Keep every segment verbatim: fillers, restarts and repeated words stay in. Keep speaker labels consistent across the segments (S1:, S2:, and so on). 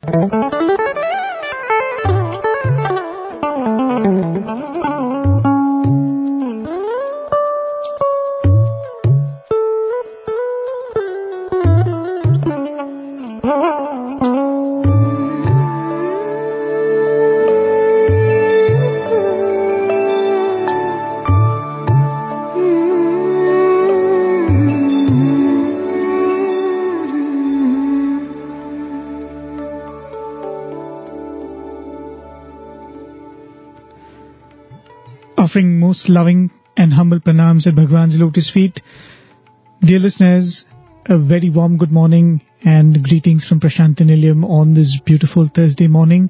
S1: Offering most loving and humble pranams at Bhagwan's lotus feet. Dear listeners, a very warm good morning and greetings from Prashanthi Nilayam on this beautiful Thursday morning.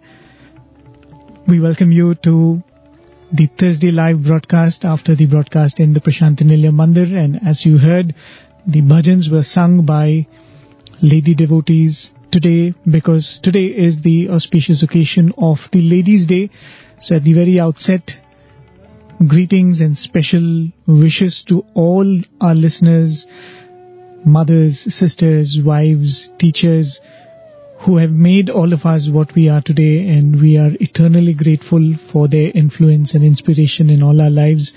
S1: We welcome you to the Thursday live broadcast after the broadcast in the Prashanthi Nilayam Mandir, and as you heard, the bhajans were sung by lady devotees today because today is the auspicious occasion of the Ladies' Day. So at the very outset, greetings and special wishes to all our listeners, mothers, sisters, wives, teachers who have made all of us what we are today, and we are eternally grateful for their influence and inspiration in all our lives.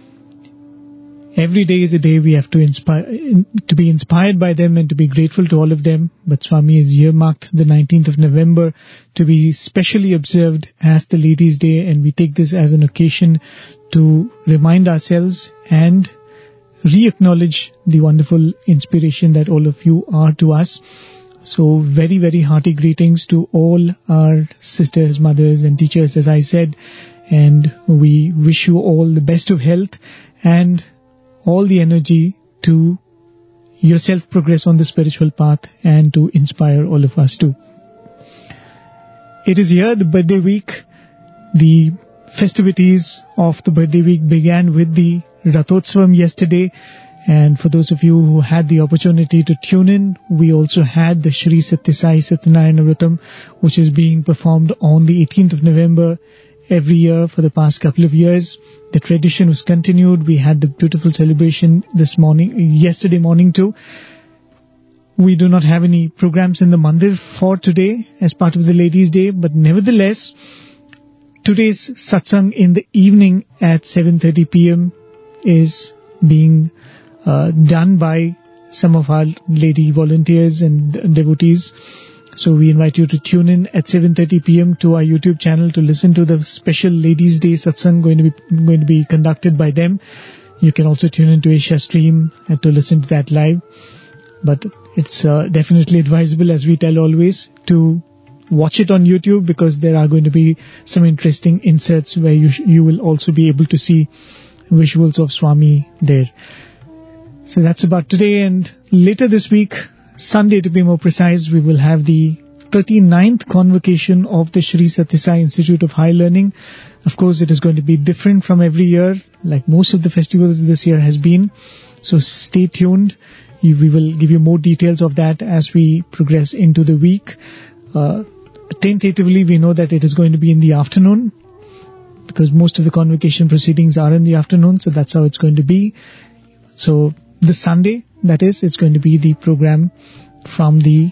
S1: Every day is a day we have to inspire, to be inspired by them and to be grateful to all of them. But Swami has earmarked the nineteenth of November to be specially observed as the Ladies' Day, and we take this as an occasion to remind ourselves and re-acknowledge the wonderful inspiration that all of you are to us. So very, very hearty greetings to all our sisters, mothers and teachers, as I said, and we wish you all the best of health and all the energy to yourself progress on the spiritual path and to inspire all of us too. It is here, the birthday week. The festivities of the birthday week began with the Rathotsvam yesterday, and for those of you who had the opportunity to tune in, we also had the Shri Satya Sai Satyanarayana Vratam, which is being performed on the eighteenth of November every year for the past couple of years. The tradition was continued. We had the beautiful celebration this morning, yesterday morning too. We do not have any programs in the mandir for today as part of the Ladies' Day, but nevertheless, today's satsang in the evening at seven thirty p.m. is being uh, done by some of our lady volunteers and devotees. So we invite you to tune in at seven thirty p.m. to our YouTube channel to listen to the special Ladies' Day satsang going to be going to be conducted by them. You can also tune into Asia Stream and to listen to that live. But it's uh, definitely advisable, as we tell always, to watch it on YouTube because there are going to be some interesting inserts where you sh- you will also be able to see visuals of Swami there. So that's about today, and later this week, Sunday to be more precise, we will have the thirty-ninth convocation of the Shri Satya Sai Institute of High Learning. Of course, it is going to be different from every year, like most of the festivals this year has been. So stay tuned. We will give you more details of that as we progress into the week. Uh, tentatively, we know that it is going to be in the afternoon because most of the convocation proceedings are in the afternoon. So that's how it's going to be. So this Sunday, that is, it's going to be the program from the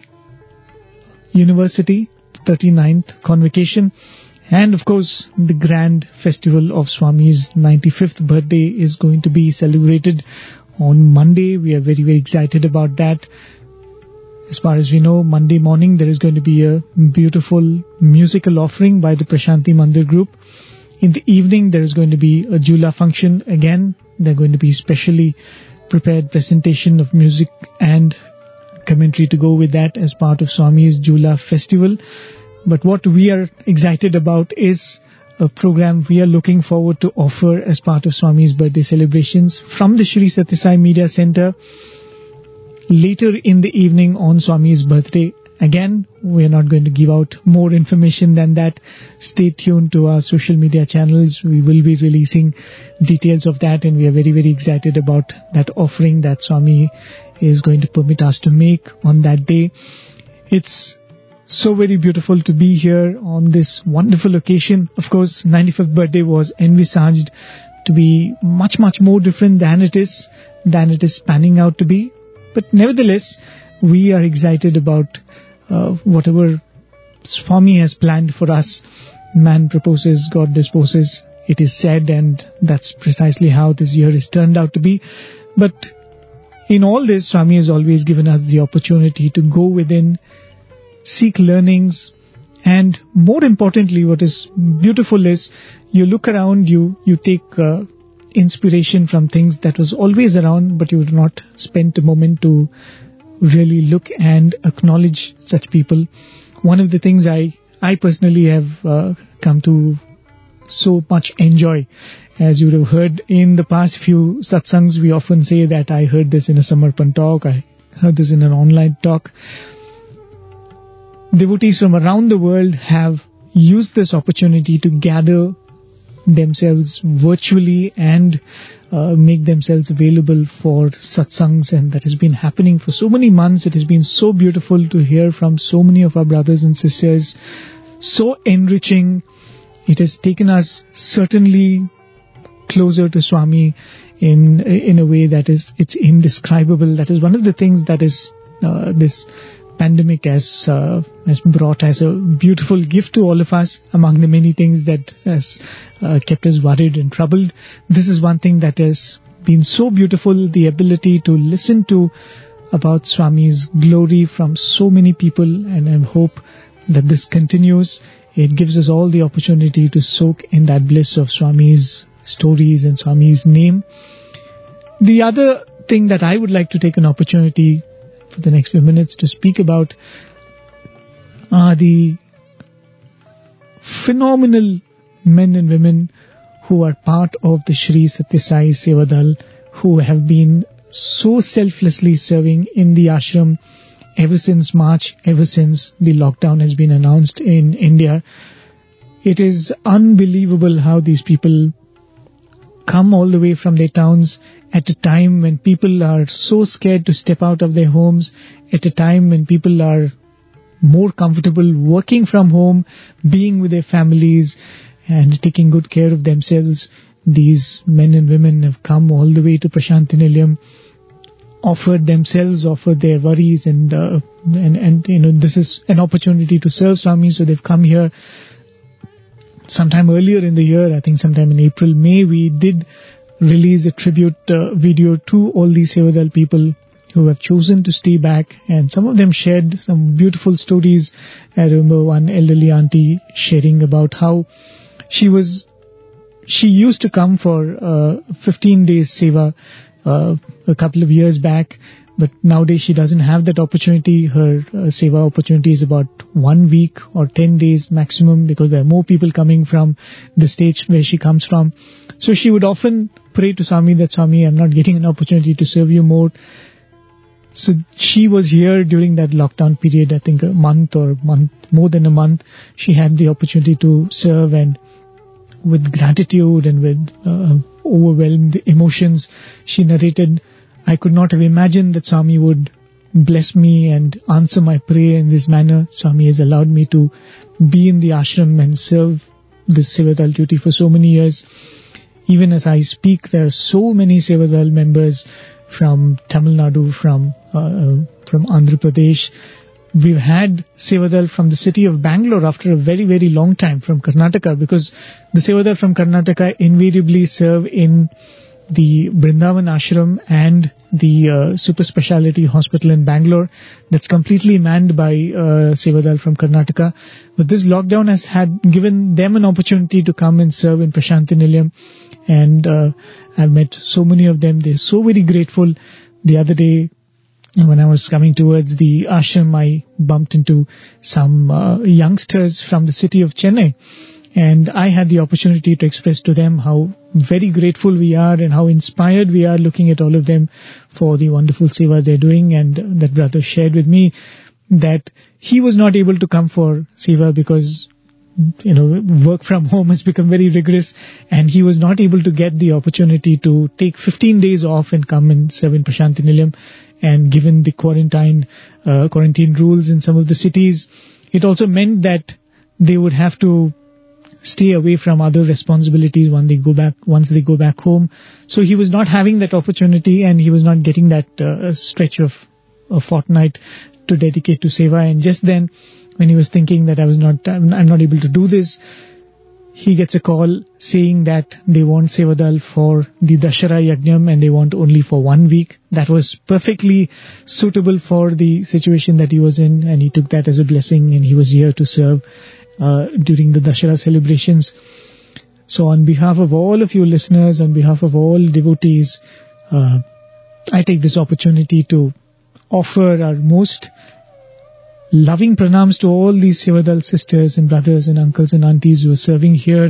S1: university, thirty-ninth convocation. And of course, the grand festival of Swami's ninety-fifth birthday is going to be celebrated on Monday. We are very, very excited about that. As far as we know, Monday morning there is going to be a beautiful musical offering by the Prashanthi Mandir group. In the evening there is going to be a Jula function again. They're going to be specially prepared presentation of music and commentary to go with that as part of Swami's Jula festival. But what we are excited about is a program we are looking forward to offer as part of Swami's birthday celebrations from the Shri Satya Sai Media Center later in the evening on Swami's birthday. Again, we are not going to give out more information than that. Stay tuned to our social media channels. We will be releasing details of that, and we are very, very excited about that offering that Swami is going to permit us to make on that day. It's so very beautiful to be here on this wonderful occasion. Of course, ninety-fifth birthday was envisaged to be much, much more different than it is, than it is panning out to be. But nevertheless, we are excited about uh, whatever Swami has planned for us. Man proposes, God disposes, it is said, and that's precisely how this year has turned out to be. But in all this, Swami has always given us the opportunity to go within, seek learnings, and more importantly, what is beautiful is you look around you, you take uh, inspiration from things that was always around, but you would not spend a moment to really look and acknowledge such people. One of the things I, I personally have uh, come to so much enjoy, as you would have heard in the past few satsangs, we often say that I heard this in a Samarpan talk, I heard this in an online talk. Devotees from around the world have used this opportunity to gather themselves virtually and uh, make themselves available for satsangs, and that has been happening for so many months. It has been so beautiful to hear from so many of our brothers and sisters, so enriching. It has taken us certainly closer to Swami in in a way that is it's indescribable. That is one of the things that is uh, this pandemic has uh, has brought as a beautiful gift to all of us. Among the many things that has uh, kept us worried and troubled, this is one thing that has been so beautiful, the ability to listen to about Swami's glory from so many people, and I hope that this continues. It gives us all the opportunity to soak in that bliss of Swami's stories and Swami's name. The other thing that I would like to take an opportunity for the next few minutes to speak about are the phenomenal men and women who are part of the Shri Satya Sai Sevadal, who have been so selflessly serving in the ashram ever since March, ever since the lockdown has been announced in India. It is unbelievable how these people come all the way from their towns at a time when people are so scared to step out of their homes, at a time when people are more comfortable working from home, being with their families and taking good care of themselves. These men and women have come all the way to Prasanthi Nilayam, offered themselves, offered their worries, and, uh, and and you know this is an opportunity to serve Swami, so they've come here. Sometime earlier in the year, I think sometime in April, May, we did release a tribute uh, video to all these Sevadal people who have chosen to stay back, and some of them shared some beautiful stories. I remember one elderly auntie sharing about how she was, she used to come for uh, fifteen days seva uh, a couple of years back, but nowadays she doesn't have that opportunity. Her uh, seva opportunity is about one week or ten days maximum, because there are more people coming from the state where she comes from. So she would often pray to Swami that, Swami, I'm not getting an opportunity to serve you more. So she was here during that lockdown period, I think a month or month, more than a month. She had the opportunity to serve, and with gratitude and with uh, overwhelmed emotions, she narrated, I could not have imagined that Swami would bless me and answer my prayer in this manner. Swami has allowed me to be in the ashram and serve this Sevadal duty for so many years. Even as I speak, there are so many Sevadal members from Tamil Nadu, from uh, from Andhra Pradesh. We've had Sevadal from the city of Bangalore after a very, very long time, from Karnataka, because the Sevadal from Karnataka invariably serve in the Brindavan Ashram and the uh, super speciality hospital in Bangalore. That's completely manned by uh, Sevadal from Karnataka. But this lockdown has had given them an opportunity to come and serve in Prasanthi Nilayam. And uh, I've met so many of them. They're so very grateful. The other day, when I was coming towards the ashram, I bumped into some uh, youngsters from the city of Chennai. And I had the opportunity to express to them how very grateful we are and how inspired we are looking at all of them for the wonderful seva they're doing. And that brother shared with me that he was not able to come for seva because, you know, work from home has become very rigorous, and he was not able to get the opportunity to take fifteen days off and come and serve in Prasanthi Nilayam. And given the quarantine, uh, quarantine rules in some of the cities, it also meant that they would have to stay away from other responsibilities when they go back, once they go back home. So he was not having that opportunity, and he was not getting that uh, stretch of a fortnight to dedicate to seva. And just then, when he was thinking that I was not, I'm, I'm not able to do this, he gets a call saying that they want Sevadal for the Dashara Yajnam and they want only for one week. That was perfectly suitable for the situation that he was in, and he took that as a blessing, and he was here to serve uh, during the Dashara celebrations. So on behalf of all of you listeners, on behalf of all devotees, uh, I take this opportunity to offer our most loving pranams to all these Sevadal sisters and brothers and uncles and aunties who are serving here.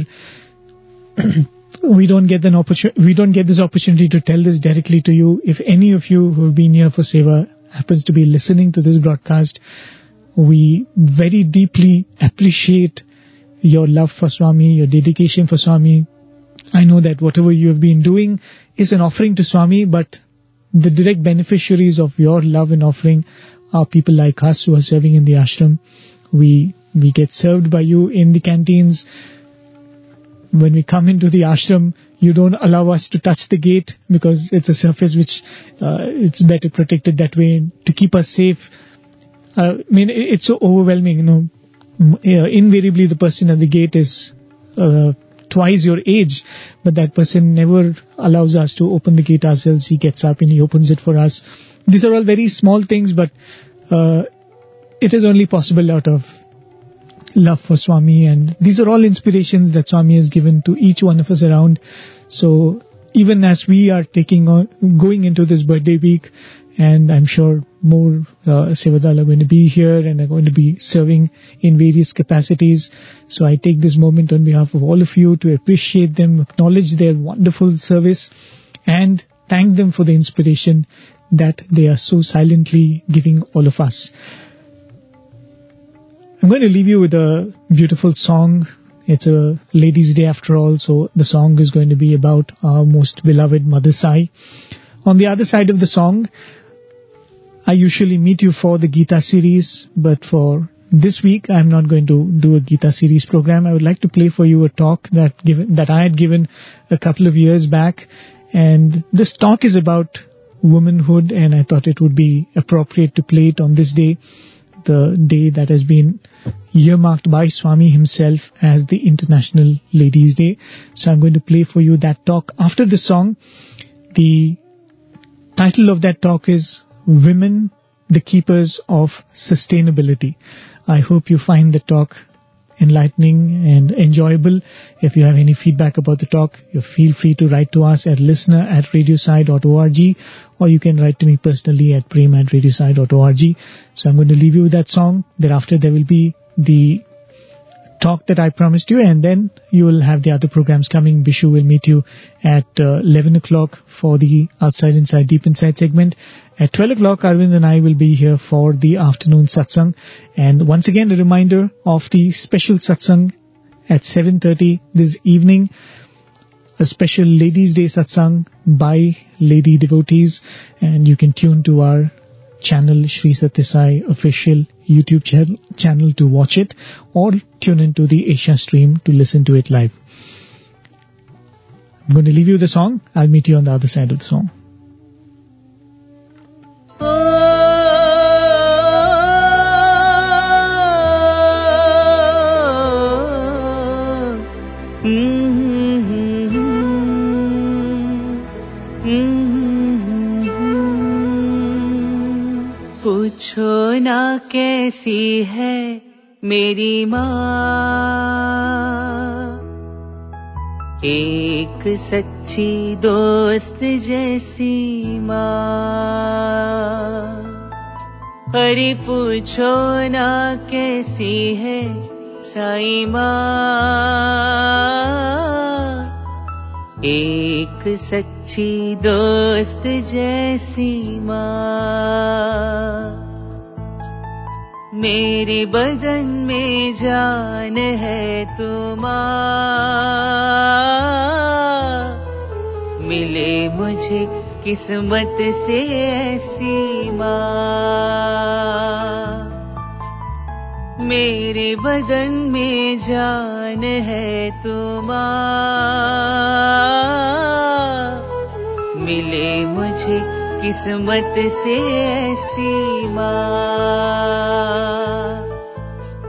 S1: we don't get an opportunity. We don't get this opportunity to tell this directly to you. If any of you who have been here for Seva happens to be listening to this broadcast, we very deeply appreciate your love for Swami, your dedication for Swami. I know that whatever you have been doing is an offering to Swami, but the direct beneficiaries of your love and offering are people like us who are serving in the ashram. We we get served by you in the canteens. When we come into the ashram, you don't allow us to touch the gate because it's a surface which uh, it's better protected that way to keep us safe. Uh, I mean, it's so overwhelming, you know. Invariably, the person at the gate is uh, twice your age, but that person never allows us to open the gate ourselves. He gets up and he opens it for us. These are all very small things, but uh, it is only possible out of love for Swami, and these are all inspirations that Swami has given to each one of us around. So even as we are taking on, going into this birthday week, and I'm sure more uh, Sevadal are going to be here and are going to be serving in various capacities. So I take this moment on behalf of all of you to appreciate them, acknowledge their wonderful service, and thank them for the inspiration that they are so silently giving all of us. I'm going to leave you with a beautiful song. It's a Ladies' Day after all, so the song is going to be about our most beloved Mother Sai. On the other side of the song, I usually meet you for the Gita series, but for this week I'm not going to do a Gita series program. I would like to play for you a talk that given, that I had given a couple of years back, and this talk is about womanhood, and I thought it would be appropriate to play it on this day, the day that has been earmarked by Swami himself as the International Ladies' Day. So I'm going to play for you that talk after the song. The title of that talk is Women, the Keepers of Sustainability. I hope you find the talk enlightening and enjoyable. If you have any feedback about the talk, you feel free to write to us at listener at radiosai dot org, or you can write to me personally at prem at radiosai dot org. So I'm going to leave you with that song. Thereafter there will be the talk that I promised you, and then you will have the other programs coming. Bishu will meet you at uh, eleven o'clock for the Outside Inside Deep Inside segment. At twelve o'clock, Arvind and I will be here for the afternoon satsang. And once again, a reminder of the special satsang at seven thirty this evening. A special Ladies' Day satsang by lady devotees. And you can tune to our channel, Sri Satya Sai official YouTube ch- channel to watch it, or tune into the Asia stream to listen to it live. I'm going to leave you with the song. I'll meet you on the other side of the song.
S2: पूछो ना कैसी है मेरी माँ, एक सच्ची दोस्त जैसी माँ। अरे पूछो ना कैसी है साईं माँ, एक सच्ची दोस्त जैसी माँ। मेरे बदन में जान है तुम, मिले मुझे किस्मत से ऐसी माँ। मेरे बदन में जान है तुम, मिले मुझे किस्मत से ऐसी माँ।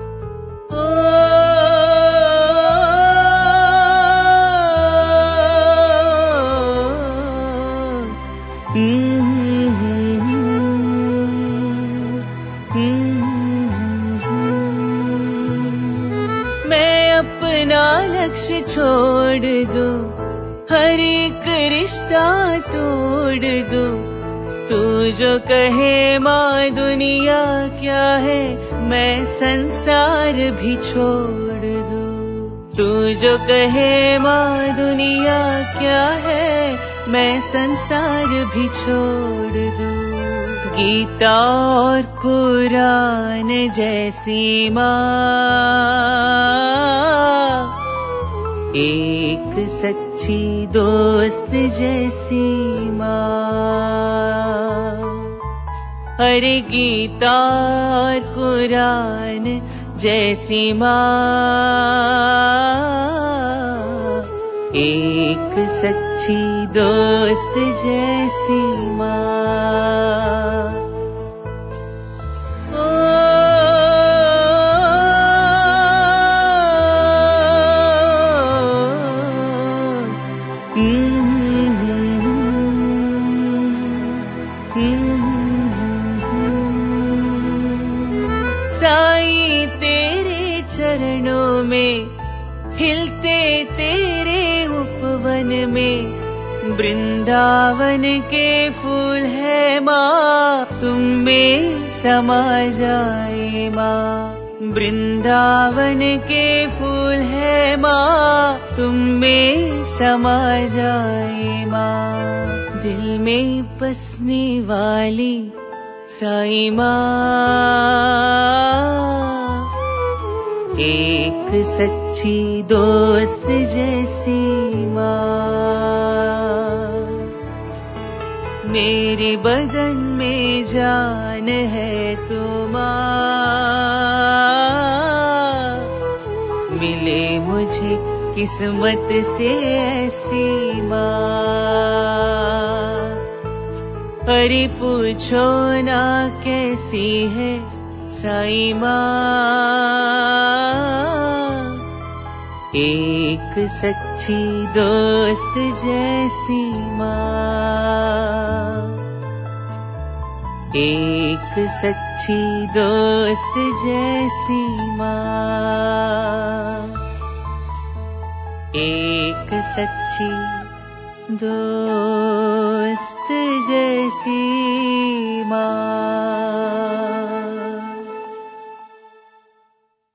S2: अपना लक्ष्य छोड़ दो, हर एक रिश्ता तोड़ दो। तू जो कहे माँ दुनिया क्या है, मैं संसार भी छोड़ दूं। तू जो कहे माँ दुनिया क्या है, मैं संसार भी छोड़ दूं। गीता और कुरान जैसी माँ, एक सच्ची दोस्त जैसी माँ। अरे गीता और कुरान जैसी माँ, एक सच्ची दोस्त जैसी माँ। साईं तेरे चरणों में, खिलते तेरे उपवन में, वृंदावन के फूल है माँ, तुम में समा जाए माँ। वृंदावन के फूल है माँ, तुम में समा जाए माँ। दिल में बसने वाली साईं माँ, एक सच्ची दोस्त जैसी माँ। मेरे बदन में जान है तो माँ, मिले मुझे किस्मत से ऐसी माँ। अरे पूछो ना कैसी है साईं माँ, एक सच्ची दोस्त जैसी माँ। एक सच्ची दोस्त जैसी माँ। एक सच्ची दोस्त जैसी माँ।